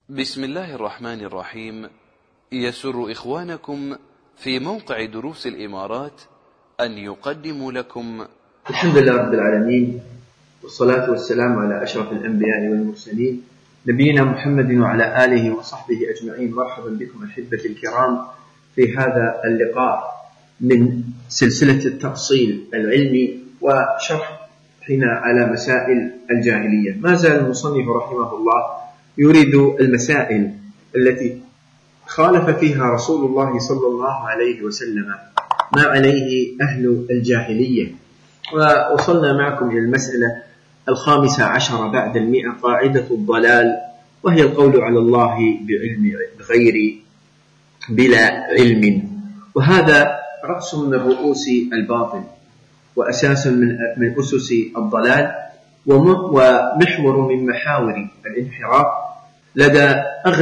بسم الله الرحمن الرحيم. يسر إخوانكم في موقع دروس الإمارات أن يقدموا لكم الحمد لله رب العالمين، والصلاة والسلام على أشرف الأنبياء والمرسلين نبينا محمد وعلى آله وصحبه أجمعين. مرحبا بكم أحبتي الكرام في هذا اللقاء من سلسلة التأصيل العلمي وشرحنا على مسائل الجاهلية. ما زال المصنف رحمه الله يريد المسائل التي خالف فيها رسول الله صلى الله عليه وسلم ما عليه أهل الجاهلية، ووصلنا معكم إلى المسألة 15 بعد 100، قاعدة الضلال، وهي القول على الله بعلم غير بلا علم، وهذا رأس من رؤوس الباطل وأساس من أسس الضلال ومحور من محاور الانحراف لدى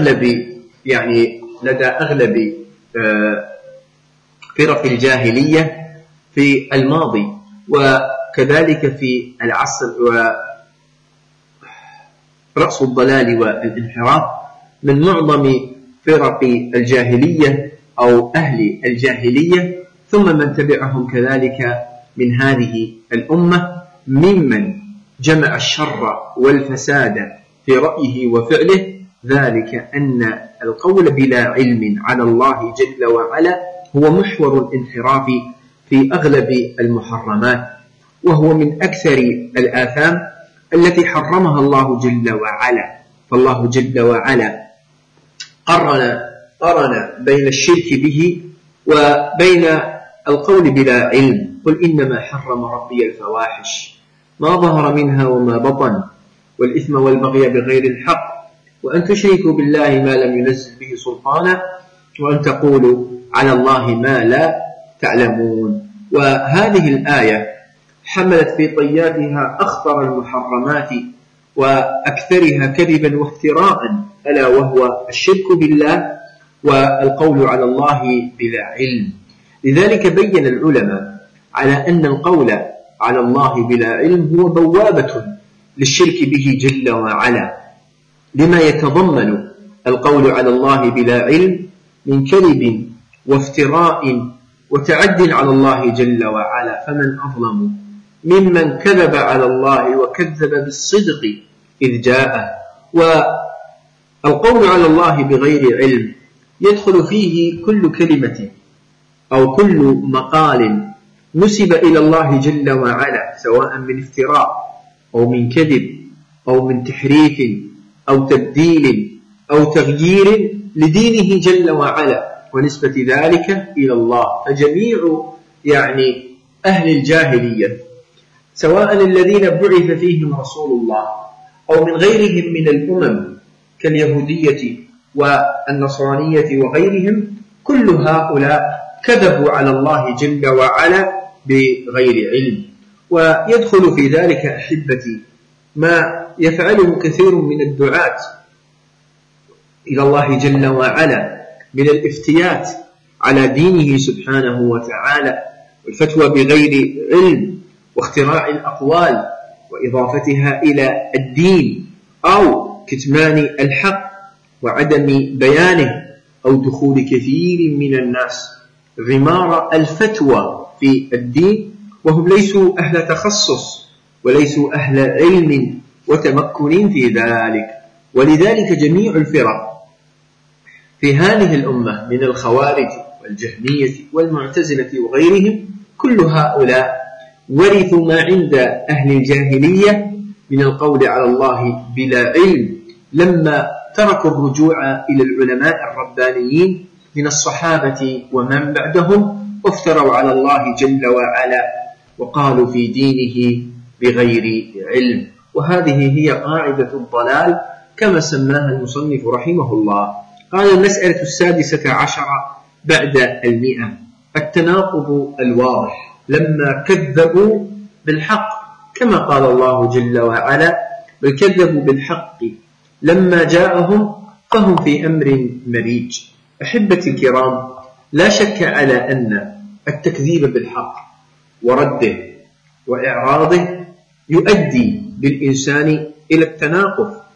أغلب فرق الجاهلية في الماضي، وكذلك في العصر. ورأس الضلال والانحراف من معظم فرق الجاهلية أو أهل الجاهلية، ثم من تبعهم كذلك من هذه الأمة ممن جمع الشر والفساد في رأيه وفعله، ذلك أن القول بلا علم على الله جل وعلا هو محور الانحراف في أغلب المحرمات، وهو من أكثر الآثام التي حرمها الله جل وعلا. فالله جل وعلا قرن بين الشرك به وبين القول بلا علم. قل إنما حرم ربي الفواحش ما ظهر منها وما بطن والإثم والبغي بغير الحق وأن تشركوا بالله ما لم ينزل به سلطانا وأن تقولوا على الله ما لا تعلمون. وهذه الآية حملت في طياتها أخطر المحرمات وأكثرها كذبا وافتراء، ألا وهو الشرك بالله والقول على الله بلا علم. لذلك بين العلماء على أن القول على الله بلا علم هو بوابة للشرك به جل وعلا، لما يتضمن القول على الله بلا علم من كذب وافتراء وتعد على الله جل وعلا. فمن أظلم ممن كذب على الله وكذب بالصدق إذ جاءه. والقول على الله بغير علم يدخل فيه كل كلمة أو كل مقال نسب إلى الله جل وعلا، سواء من افتراء أو من كذب أو من تحريف أو تبديل أو تغيير لدينه جل وعلا ونسبة ذلك إلى الله. فجميع أهل الجاهلية، سواء الذين بعث فيهم رسول الله أو من غيرهم من الأمم كاليهودية والنصرانية وغيرهم، كل هؤلاء كذبوا على الله جل وعلا بغير علم. ويدخل في ذلك أحبتي ما يفعله كثير من الدعاة إلى الله جل وعلا من الافتيات على دينه سبحانه وتعالى، والفتوى بغير علم واختراع الأقوال وإضافتها إلى الدين، أو كتمان الحق وعدم بيانه، أو دخول كثير من الناس غمار الفتوى في الدين وهم ليسوا أهل تخصص وليسوا أهل علم وتمكن في ذلك. ولذلك جميع الفرق في هذه الأمة من الخوارج والجهمية والمعتزلة وغيرهم، كل هؤلاء ورثوا ما عند أهل الجاهلية من القول على الله بلا علم، لما تركوا الرجوع إلى العلماء الربانيين من الصحابة ومن بعدهم، وافتروا على الله جل وعلا وقالوا في دينه بغير علم. وهذه هي قاعدة الضلال كما سماها المصنف رحمه الله. قال: المسألة 16 بعد 100، التناقض الواضح لما كذبوا بالحق، كما قال الله جل وعلا: بل كذبوا بالحق لما جاءهم فهم في أمر مريج. أحبتي الكرام، لا شك على أن التكذيب بالحق ورده وإعراضه يؤدي بالإنسان إلى التناقض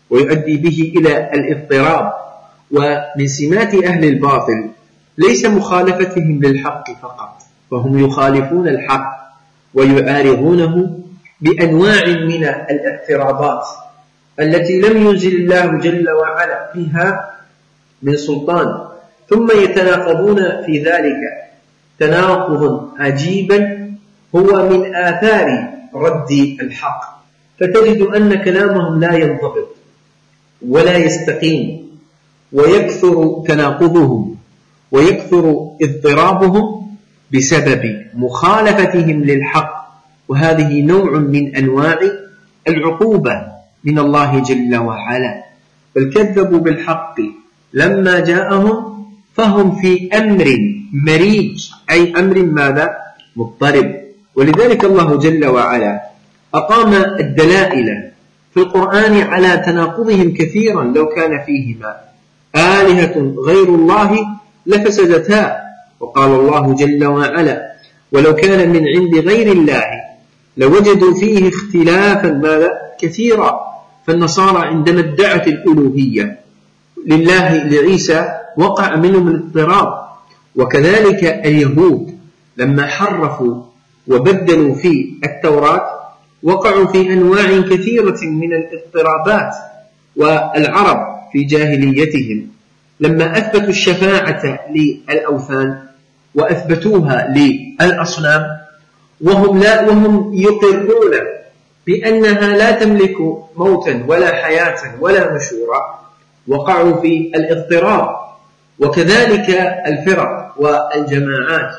ويؤدي به إلى الاضطراب. ومن سمات أهل الباطل ليس مخالفتهم للحق فقط، فهم يخالفون الحق ويعارضونه بأنواع من الاضطرابات التي لم ينزل الله جل وعلا فيها من سلطان، ثم يتناقضون في ذلك تناقض عجيبا هو من آثار رد الحق، فتجد أن كلامهم لا ينضبط ولا يستقيم، ويكثر تناقضهم ويكثر اضطرابهم بسبب مخالفتهم للحق، وهذه نوع من أنواع العقوبة من الله جل وعلا. بل كذبوا بالحق لما جاءهم فهم في أمر مريج، أي أمر ماذا؟ مضطرب. ولذلك الله جل وعلا أقام الدلائل في القرآن على تناقضهم كثيرا، لو كان فيهما آلهة غير الله لفسدتا، وقال الله جل وعلا ولو كان من عند غير الله لوجدوا فيه اختلافا ماذا؟ كثيرا. فالنصارى عندما ادعت الألوهية لله لعيسى وقع منهم الاضطراب، وكذلك اليهود لما حرفوا وبدلوا في التوراة وقعوا في أنواع كثيرة من الاضطرابات. والعرب في جاهليتهم لما أثبتوا الشفاعة للأوثان وأثبتوها للأصنام وهم يقرون بأنها لا تملك موتا ولا حياة ولا نشورا، وقعوا في الاضطراب. وكذلك الفرق والجماعات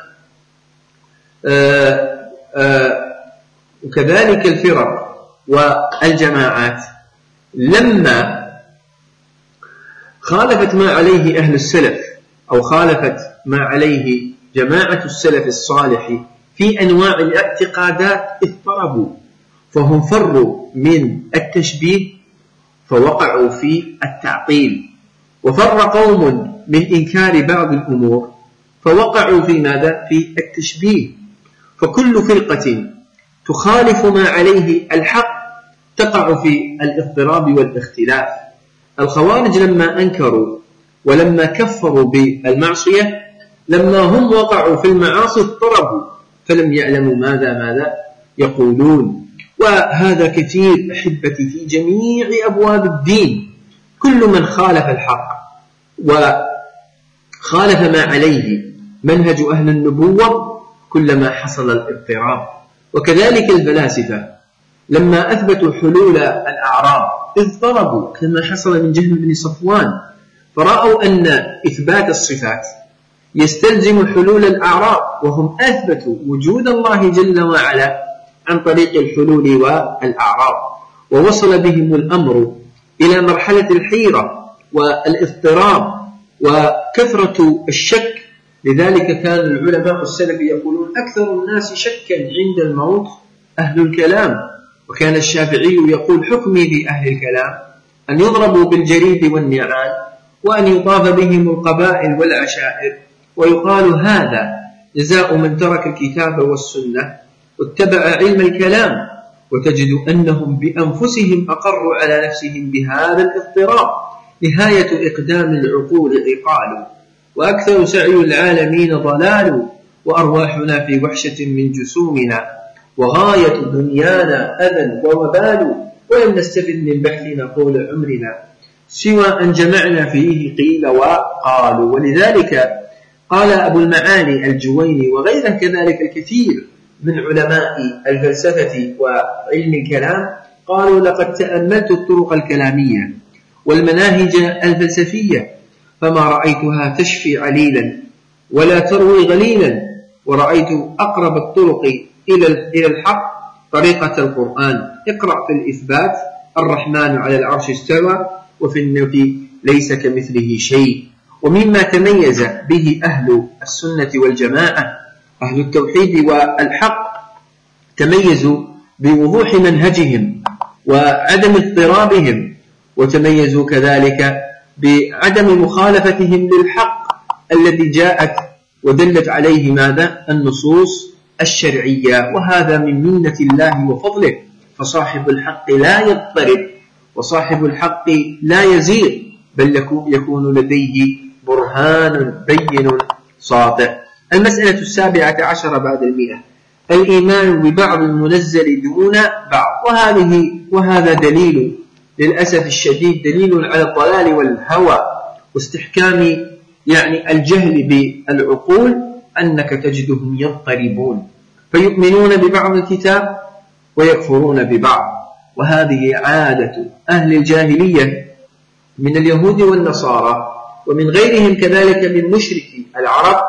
لما خالفت ما عليه أهل السلف أو خالفت ما عليه جماعة السلف الصالح في أنواع الاعتقادات اضطربوا، فهم فروا من التشبيه فوقعوا في التعطيل، وفر قوم من إنكار بعض الأمور فوقعوا في ماذا؟ في التشبيه. فكل فرقة تخالف ما عليه الحق تقع في الاضطراب والاختلاف. الخوارج لما أنكروا ولما كفروا بالمعصية لما هم وقعوا في المعاصي اضطربوا فلم يعلموا ماذا يقولون. وهذا كثير أحبتي في جميع أبواب الدين، كل من خالف الحق وخالف ما عليه منهج أهل النبوة كلما حصل الاضطراب. وكذلك الفلاسفة لما أثبتوا حلول الأعراض اضطربوا كما حصل من جهم بن صفوان، فرأوا أن إثبات الصفات يستلزم حلول الأعراض، وهم أثبتوا وجود الله جل وعلا عن طريق الحلول والأعراض، ووصل بهم الأمر إلى مرحلة الحيرة والاضطراب وكثرة الشك. لذلك كان العلماء السلف يقولون أكثر الناس شكا عند الموت أهل الكلام، وكان الشافعي يقول حكمي في أهل الكلام أن يضربوا بالجريد والنعال وأن يطاف بهم القبائل والعشائر ويقال هذا جزاء من ترك الكتاب والسنة واتبع علم الكلام. وتجد أنهم بأنفسهم أقروا على نفسهم بهذا الاضطراب. نهاية إقدام العقول عقال، وأكثر سعي العالمين ضلال، وأرواحنا في وحشة من جسومنا، وغاية دنيانا أذى ووبال، ولم نستفد من بحثنا طول عمرنا سوى أن جمعنا فيه قيل وقالوا. ولذلك قال أبو المعالي الجويني وغيره كذلك الكثير من علماء الفلسفة وعلم الكلام قالوا لقد تأملت الطرق الكلامية والمناهج الفلسفية فما رأيتها تشفي عليلا ولا تروي غليلا، ورأيت أقرب الطرق إلى الحق طريقة القرآن. اقرأ في الإثبات الرحمن على العرش استوى، وفي النفي ليس كمثله شيء. ومما تميز به أهل السنة والجماعة أهل التوحيد والحق تميزوا بوضوح منهجهم وعدم اضطرابهم، وتميزوا كذلك بعدم مخالفتهم للحق الذي جاءت ودلت عليه ماذا؟ النصوص الشرعية. وهذا من منة الله وفضله، فصاحب الحق لا يضطرب وصاحب الحق لا يزيغ بل يكون لديه برهان بين ساطع. المسألة 17 بعد 100: الإيمان ببعض المنزل دون بعض. وهذا دليل للأسف الشديد دليل على الضلال والهوى واستحكام الجهل بالعقول، أنك تجدهم يضطربون فيؤمنون ببعض الكتاب ويكفرون ببعض. وهذه عادة أهل الجاهلية من اليهود والنصارى ومن غيرهم كذلك من مشركي العرب،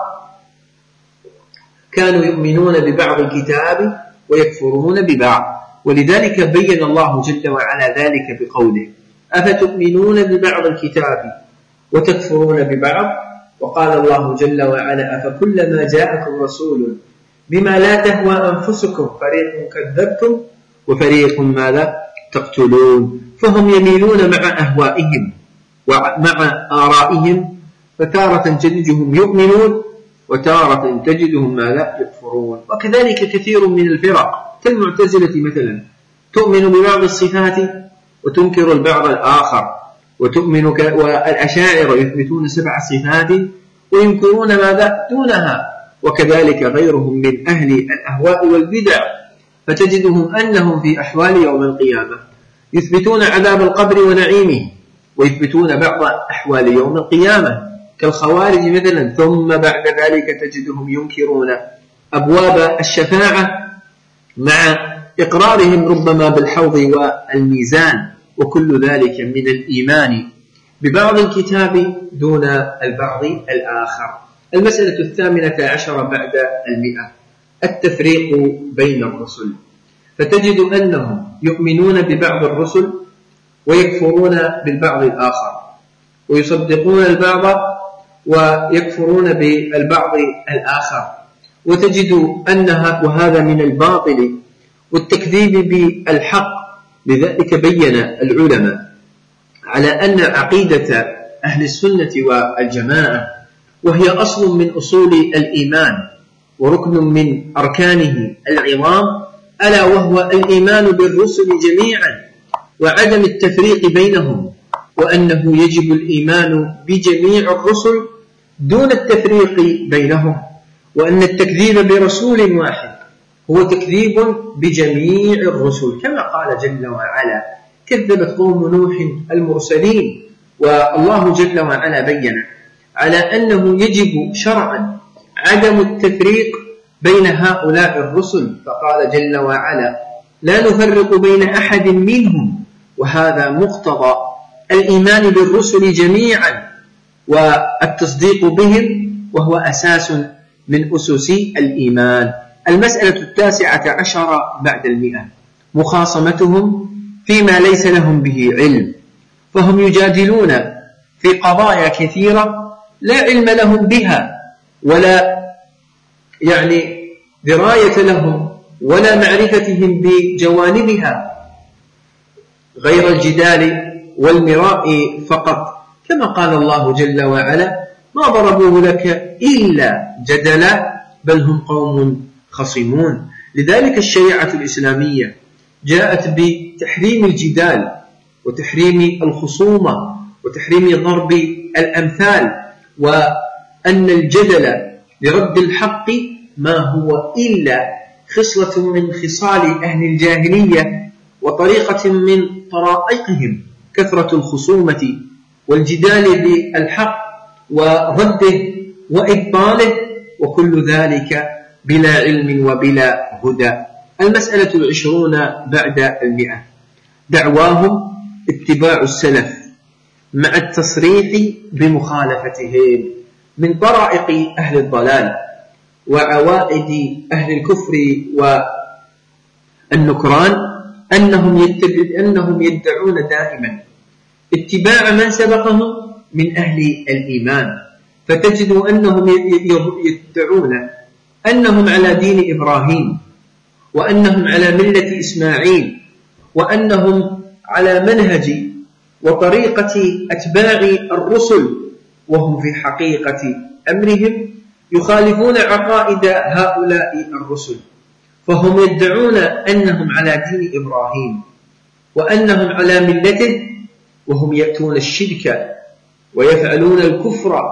كانوا يؤمنون ببعض الكتاب ويكفرون ببعض. ولذلك بين الله جل وعلا ذلك بقوله: أفتؤمنون ببعض الكتاب وتكفرون ببعض. وقال الله جل وعلا: أفكلما جاءكم رسول بما لا تهوى أنفسكم فريق كذبتم وفريق ماذا تقتلون. فهم يميلون مع أهوائهم ومع آرائهم، فتارة تجدهم يؤمنون وتارة تجدهم ماذا يكفرون. وكذلك كثير من الفرق كالمعتزلة مثلا تؤمن ببعض الصفات وتنكر البعض الآخر، والأشاعرة يثبتون 7 صفات وينكرون ماذا دونها، وكذلك غيرهم من أهل الأهواء والبدع، فتجدهم أنهم في أحوال يوم القيامة يثبتون عذاب القبر ونعيمه ويثبتون بعض أحوال يوم القيامة كالخوارج مثلا، ثم بعد ذلك تجدهم ينكرون أبواب الشفاعة مع إقرارهم ربما بالحوض والميزان، وكل ذلك من الإيمان ببعض الكتاب دون البعض الآخر. المسألة 18 بعد 100: التفريق بين الرسل. فتجد أنهم يؤمنون ببعض الرسل ويكفرون بالبعض الآخر، ويصدقون البعض ويكفرون بالبعض الآخر، وتجد وهذا من الباطل والتكذيب بالحق. لذلك بين العلماء على أن عقيدة أهل السنة والجماعة، وهي أصل من أصول الإيمان وركن من أركانه العظام، ألا وهو الإيمان بالرسل جميعا وعدم التفريق بينهم، وأنه يجب الإيمان بجميع الرسل دون التفريق بينهم، وأن التكذيب برسول واحد هو تكذيب بجميع الرسل، كما قال جل وعلا: كذبت قوم نوح المرسلين. والله جل وعلا بين على أنه يجب شرعا عدم التفريق بين هؤلاء الرسل، فقال جل وعلا: لا نفرق بين أحد منهم. وهذا مقتضى الإيمان بالرسل جميعا والتصديق بهم، وهو أساس من أسس الإيمان. المسألة 19 بعد 100: مخاصمتهم فيما ليس لهم به علم. فهم يجادلون في قضايا كثيرة لا علم لهم بها، ولا دراية لهم ولا معرفتهم بجوانبها، غير الجدال والمراء فقط، كما قال الله جل وعلا: ما ضربوه لك إلا جدلا بل هم قوم خصمون. لذلك الشريعة الإسلامية جاءت بتحريم الجدال وتحريم الخصومة وتحريم ضرب الأمثال، وأن الجدل لرد الحق ما هو إلا خصلة من خصال أهل الجاهلية وطريقة من طرائقهم، كثرة الخصومة والجدال بالحق ورده وإبطاله، وكل ذلك بلا علم وبلا هدى. المسألة 20 بعد 100: دعواهم اتباع السلف مع التصريح بمخالفتهم. من طرائق أهل الضلال وعوائد أهل الكفر والنكران أنهم يدعون دائما اتباع من سبقهم من أهل الإيمان، فتجد أنهم يدعون أنهم على دين إبراهيم، وأنهم على ملة إسماعيل، وأنهم على منهج وطريقة أتباع الرسل، وهم في حقيقة أمرهم يخالفون عقائد هؤلاء الرسل. فهم يدعون أنهم على دين إبراهيم وأنهم على ملته وهم يأتون الشرك ويفعلون الكفر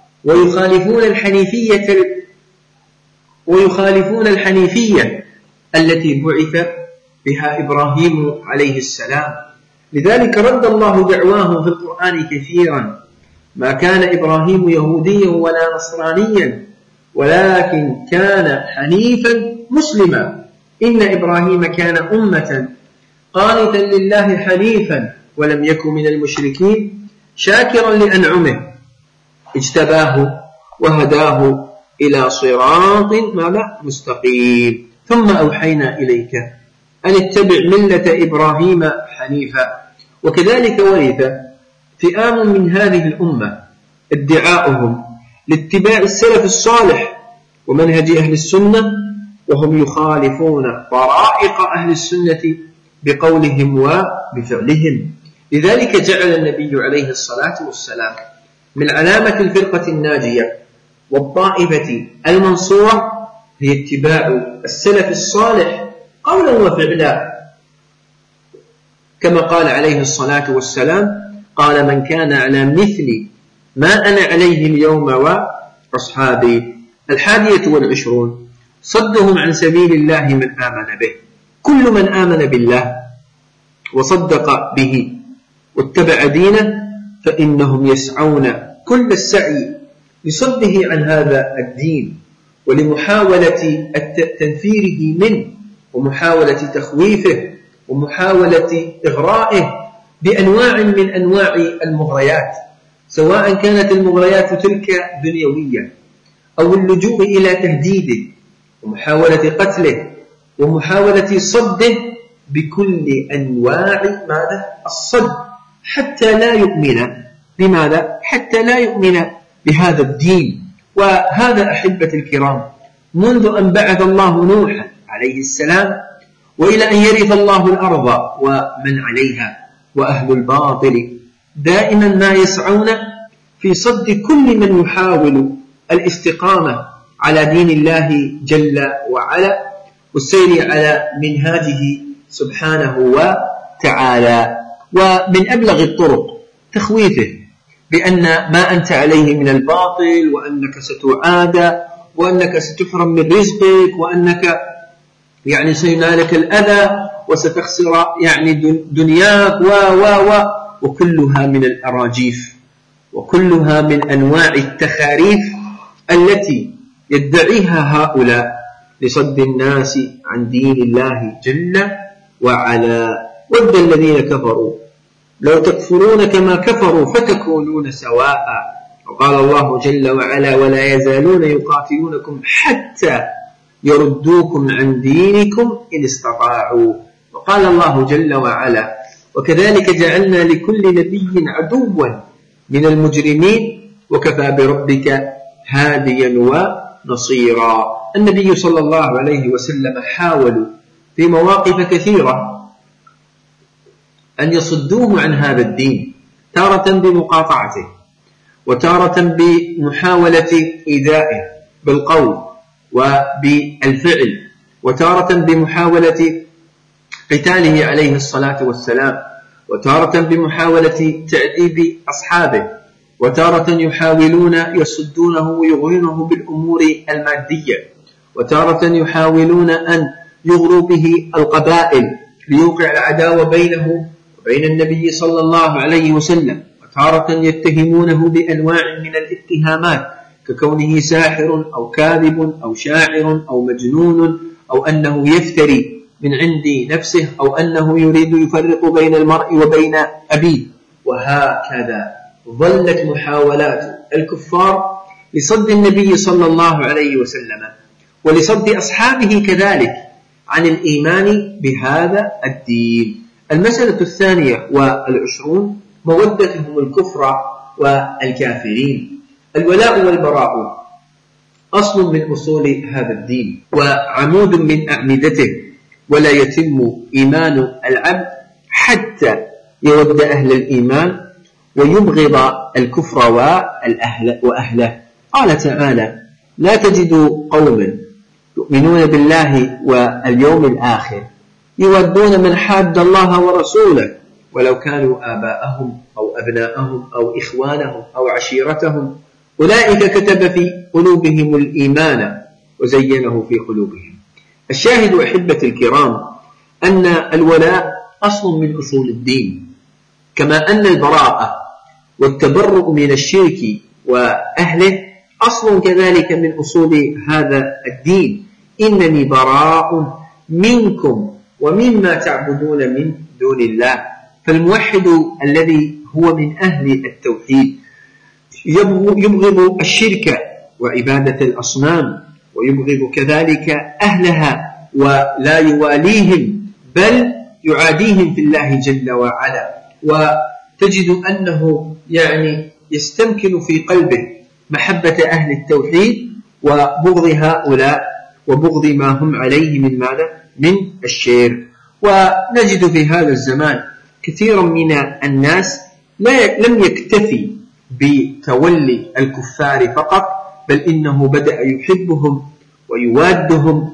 ويخالفون الحنيفية التي بعث بها إبراهيم عليه السلام. لذلك رد الله دعواهم في القرآن كثيرا: ما كان إبراهيم يهوديا ولا نصرانيا ولكن كان حنيفا مسلما إن إبراهيم كان أمة قانتا لله حنيفا ولم يكن من المشركين شاكرا لأنعمه اجتباه وهداه إلى صراط مستقيم. ثم أوحينا إليك أن اتبع ملة إبراهيم حنيفا. وكذلك ورث فئام من هذه الأمة ادعاؤهم لاتباع السلف الصالح ومنهج أهل السنة وهم يخالفون طرائق أهل السنة بقولهم وبفعلهم. لذلك جعل النبي عليه الصلاة والسلام من علامة الفرقة الناجية والطائفة المنصورة هي اتباع السلف الصالح قولا وفعلا، كما قال عليه الصلاة والسلام: قال من كان على مثل ما أنا عليه اليوم وأصحابي. 21 صدهم عن سبيل الله من آمن به. كل من آمن بالله وصدق به واتبع دينه فإنهم يسعون كل السعي لصده عن هذا الدين ولمحاولة تنفيره منه ومحاولة تخويفه ومحاولة إغرائه بأنواع من أنواع المغريات، سواء كانت المغريات تلك دنيوية أو اللجوء إلى تهديده ومحاولة قتله ومحاولة صده بكل أنواع الصد حتى لا يؤمن. لماذا؟ حتى لا يؤمن بهذا الدين. وهذا أحبة الكرام منذ أن بعث الله نوحا عليه السلام وإلى أن يرث الله الأرض ومن عليها وأهل الباطل دائما ما يسعون في صد كل من يحاول الاستقامة على دين الله جل وعلا والسير على منهاجه سبحانه وتعالى. ومن أبلغ الطرق تخويفه بأن ما أنت عليه من الباطل وأنك ستعاد وأنك ستحرم من رزقك وأنك سينالك الأذى وستخسر دنياك وكلها من الأراجيف وكلها من أنواع التخاريف التي يدعيها هؤلاء لصد الناس عن دين الله جل وعلا. ود الذين كفروا لو تكفرون كما كفروا فتكونون سواء. وقال الله جل وعلا: ولا يزالون يقاتلونكم حتى يردوكم عن دينكم إن استطاعوا. وقال الله جل وعلا: وكذلك جعلنا لكل نبي عدوا من المجرمين وكفى بربك هاديا ونصيرا. النبي صلى الله عليه وسلم حاولوا في مواقف كثيرة أن يصدوه عن هذا الدين، تارة بمقاطعته وتارة بمحاولة إيذائه بالقول وبالفعل وتارة بمحاولة قتاله عليه الصلاة والسلام وتارة بمحاولة تعذيب أصحابه وتارة يحاولون يصدونه ويغرونه بالأمور المادية وتارة يحاولون أن يغروا به القبائل ليوقع العداوة بينه وبين النبي صلى الله عليه وسلم وتارة يتهمونه بأنواع من الاتهامات ككونه ساحر أو كاذب أو شاعر أو مجنون أو أنه يفتري من عند نفسه أو أنه يريد يفرق بين المرء وبين أبيه. وهكذا ظلت محاولات الكفار لصد النبي صلى الله عليه وسلم ولصد أصحابه كذلك عن الإيمان بهذا الدين. المسألة 22 مودتهم الكفر والكافرين. الولاء والبراء أصل من أصول هذا الدين وعمود من أعمدته، ولا يتم إيمان العبد حتى يود أهل الإيمان ويبغض الكفر وأهله. قال تعالى: لا تجد قوما يؤمنون بالله واليوم الآخر يودون من حاد الله ورسوله ولو كانوا آباءهم أو أبناءهم أو إخوانهم أو عشيرتهم، أولئك كتب في قلوبهم الإيمان وزينه في قلوبهم. الشاهد أحبة الكرام أن الولاء أصل من أصول الدين، كما أن البراءة والتبرؤ من الشرك وأهله أصل كذلك من أصول هذا الدين. إنني براء منكم ومما تعبدون من دون الله. فالموحد الذي هو من أهل التوحيد يبغض الشرك وعبادة الأصنام، ويبغض كذلك أهلها ولا يواليهم بل يعاديهم في الله جل وعلا. وتجد أنه يستمكن في قلبه محبة أهل التوحيد وبغض هؤلاء وبغض ما هم عليه من ماذا؟ من الشرك. ونجد في هذا الزمان كثيرا من الناس لم يكتفي بتولي الكفار فقط، بل إنه بدأ يحبهم ويوادهم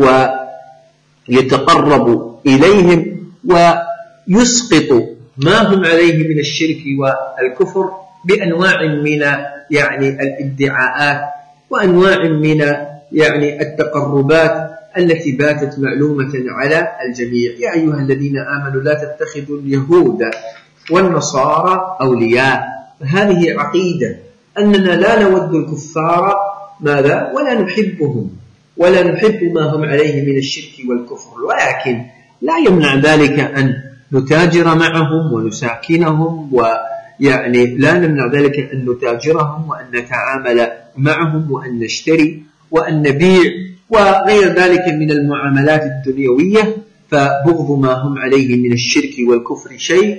ويتقرب إليهم ويسقط ما هم عليه من الشرك والكفر بأنواع من الادعاءات وأنواع من التقربات التي باتت معلومة على الجميع. يا أيها الذين آمنوا لا تتخذوا اليهود والنصارى أولياء. هذه عقيدة أننا لا نود الكفار ماذا؟ ولا نحبهم ولا نحب ما هم عليه من الشرك والكفر، ولكن لا يمنع ذلك أن نتاجر معهم ونساكنهم، لا نمنع ذلك أن نتاجرهم وأن نتعامل معهم وأن نشتري وأن نبيع وغير ذلك من المعاملات الدنيوية. فبغض ما هم عليه من الشرك والكفر شيء،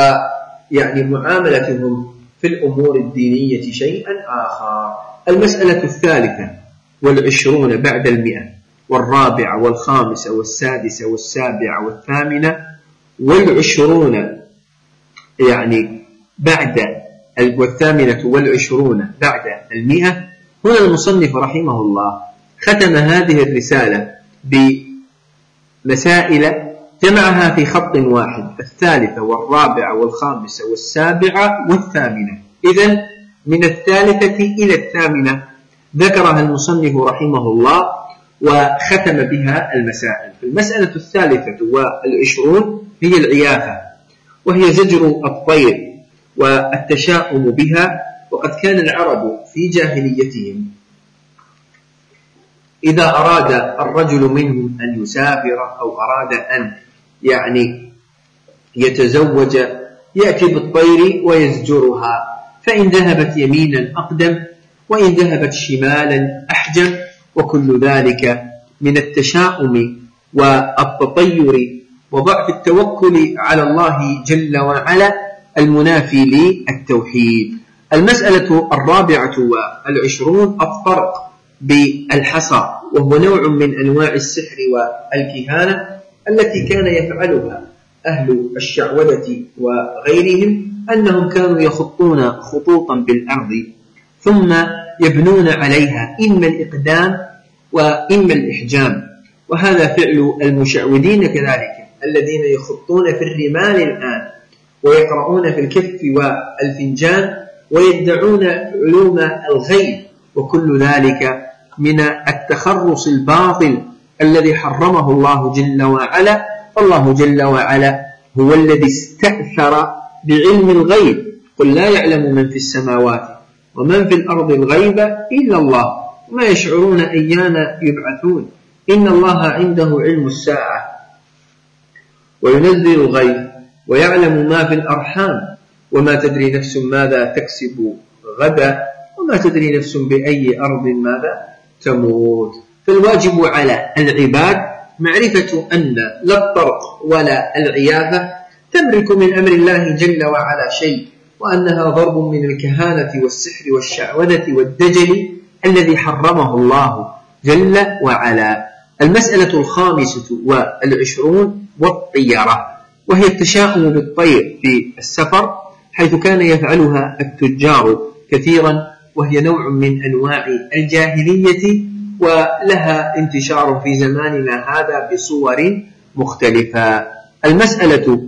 معاملتهم في الأمور الدينية شيئا آخر. المسألة 23 بعد 100، 4 و5 و6 و7 و8 و20 بعد 28 بعد 100. هنا المصنف رحمه الله ختم هذه الرسالة بمسائل جمعها في خط واحد، 3 و4 و5 و7 و8. إذن من 3 إلى 8 ذكرها المصنف رحمه الله وختم بها المسائل. المسألة 23 هي العيافة، وهي زجر الطير والتشاؤم بها. وقد كان العرب في جاهليتهم إذا أراد الرجل منهم أن يسافر أو أراد أن يتزوج يأتي بالطير ويزجرها، فإن ذهبت يمينا أقدم وإن ذهبت شمالا أحجم، وكل ذلك من التشاؤم والتطير وضعف التوكل على الله جل وعلا المنافي للتوحيد. المسألة 24 الطرق بالحصى، وهو نوع من أنواع السحر والكهانة التي كان يفعلها أهل الشعوذة وغيرهم، أنهم كانوا يخطون خطوطا بالأرض ثم يبنون عليها إما الإقدام وإما الإحجام. وهذا فعل المشعوذين كذلك الذين يخطون في الرمال الآن ويقرؤون في الكف والفنجان ويدعون علوم الغيب، وكل ذلك من التخرص الباطل الذي حرمه الله جل وعلا. فالله جل وعلا هو الذي استأثر بعلم الغيب، قل لا يعلم من في السماوات ومن في الأرض الغيب إلا الله وما يشعرون أيان يبعثون، إن الله عنده علم الساعة وينزل الغيث ويعلم ما في الأرحام وما تدري نفس ماذا تكسب غدا وما تدري نفس بأي أرض ماذا تموت. فالواجب على العباد معرفة أن لا الطرق ولا العيافة تملك من أمر الله جل وعلا شيء، وأنها ضرب من الكهانة والسحر والشعوذة والدجل الذي حرمه الله جل وعلا. المسألة 25 والطيرة، وهي التشاؤم بالطير في السفر، حيث كان يفعلها التجار كثيرا، وهي نوع من أنواع الجاهلية ولها انتشار في زماننا هذا بصور مختلفا. المسألة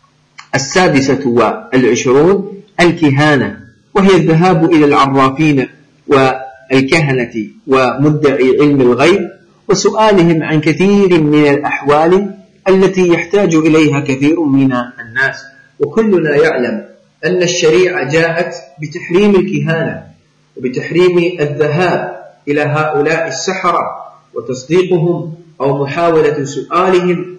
26 الكهانة، وهي الذهاب إلى العرافين والكهنة ومدعي علم الغيب وسؤالهم عن كثير من الأحوال التي يحتاج إليها كثير من الناس. وكلنا يعلم أن الشريعة جاءت بتحريم الكهانة وبتحريم الذهاب إلى هؤلاء السحرة وتصديقهم أو محاولة سؤالهم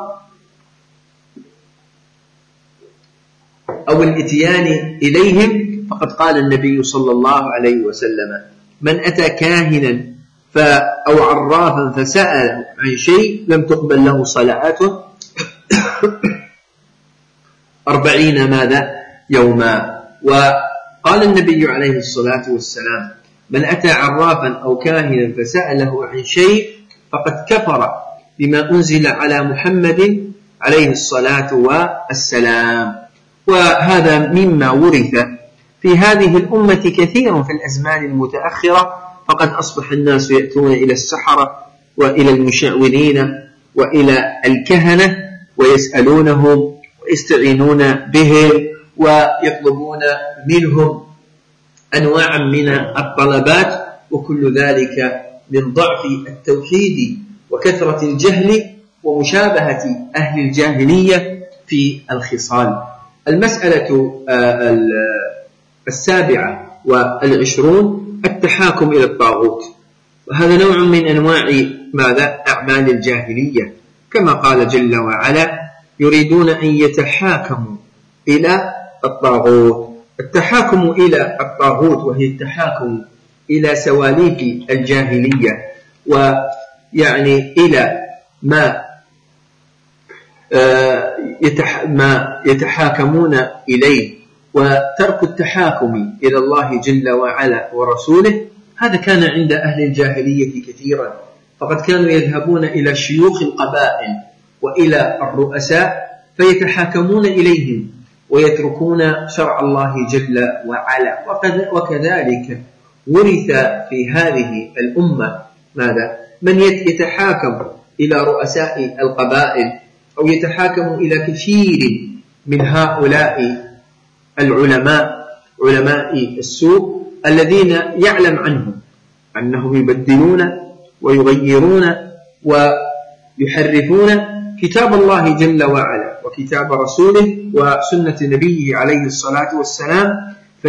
أو الاتيان إليهم. فقد قال النبي صلى الله عليه وسلم: من أتى كاهنا أو عرافا فسأل عن شيء لم تقبل له صلاته 40 يوما. وقال النبي عليه الصلاة والسلام: من أتى عرافا أو كاهنا فسأله عن شيء فقد كفر بما أنزل على محمد عليه الصلاة والسلام. وهذا مما ورث في هذه الأمة كثير في الأزمان المتأخرة، فقد أصبح الناس يأتون إلى السحرة وإلى المشعوذين وإلى الكهنة ويسألونهم ويستعينون بهم ويطلبون منهم أنواعا من الطلبات، وكل ذلك من ضعف التوحيد وكثرة الجهل ومشابهة أهل الجاهلية في الخصال. المسألة 27 التحاكم إلى الطاغوت، وهذا نوع من أنواع أعمال الجاهلية، كما قال جل وعلا: يريدون أن يتحاكموا إلى الطاغوت. التحاكم إلى الطاغوت وهي التحاكم إلى سواليف الجاهلية، ويعني إلى ما يتحاكمون إليه، وترك التحاكم إلى الله جل وعلا ورسوله. هذا كان عند أهل الجاهلية كثيرا، فقد كانوا يذهبون إلى شيوخ القبائل وإلى الرؤساء فيتحاكمون إليهم ويتركون شرع الله جل وعلا. وكذلك ورث في هذه الأمة من يتحاكم إلى رؤساء القبائل أو يتحاكم إلى كثير من هؤلاء العلماء، علماء السوء الذين يعلم عنهم أنهم يبدلون ويغيرون ويحرفون كتاب الله جل وعلا وكتاب رسوله وسنة نبيه عليه الصلاة والسلام،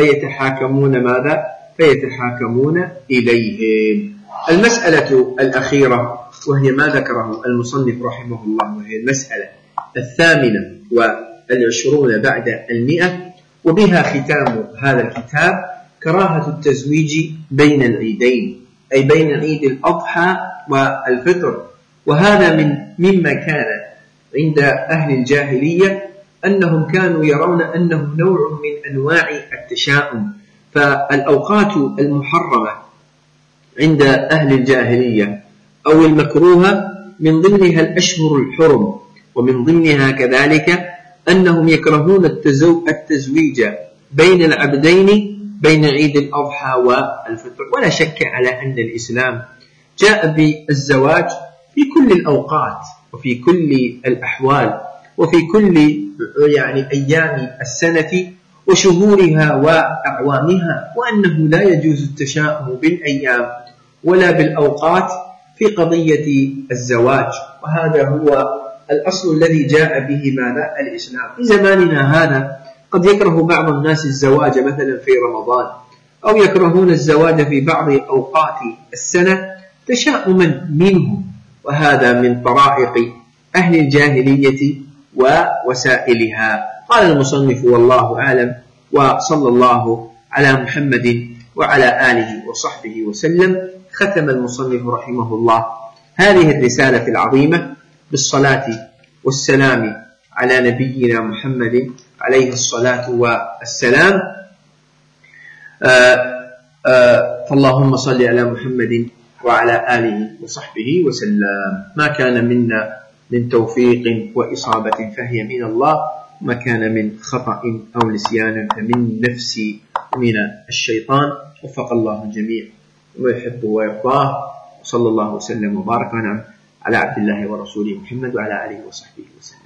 فيتحاكمون إليهم. المسألة الأخيرة وهي ما ذكره المصنف رحمه الله، وهي المسألة 28 بعد 100، وبها ختام هذا الكتاب: كراهة التزويج بين العيدين، أي بين عيد الأضحى والفطر. وهذا مما كان عند أهل الجاهلية، أنهم كانوا يرون أنه نوع من أنواع التشاؤم. فالأوقات المحرمة عند أهل الجاهلية أو المكروهة من ضمنها الأشهر الحرم، ومن ضمنها كذلك أنهم يكرهون التزويج بين العبدين بين عيد الأضحى والفطر. ولا شك على أن الإسلام جاء بالزواج في كل الأوقات وفي كل الأحوال وفي كل أيام السنة وشهورها وأعوامها، وأنه لا يجوز التشاؤم بالأيام ولا بالأوقات في قضية الزواج. وهذا هو الأصل الذي جاء به الإسلام. في زماننا هذا قد يكره بعض الناس الزواج مثلا في رمضان، أو يكرهون الزواج في بعض أوقات السنة تشاؤما منهم، وهذا من طرائق أهل الجاهلية ووسائلها. قال المصنف: والله أعلم، وصلى الله على محمد وعلى آله وصحبه وسلم. ختم المصنف رحمه الله هذه الرسالة العظيمة بالصلاة والسلام على نبينا محمد عليه الصلاة والسلام. فاللهم صل على محمد وعلى آله وصحبه وسلم. ما كان منا من توفيق وإصابة فهي من الله، وما كان من خطأ أو نسيان فمن نفسي ومن الشيطان. وفق الله الجميع ويحب ويرضاه، وصلى الله وسلم وبارك على عبد الله ورسوله محمد وعلى آله وصحبه وسلم.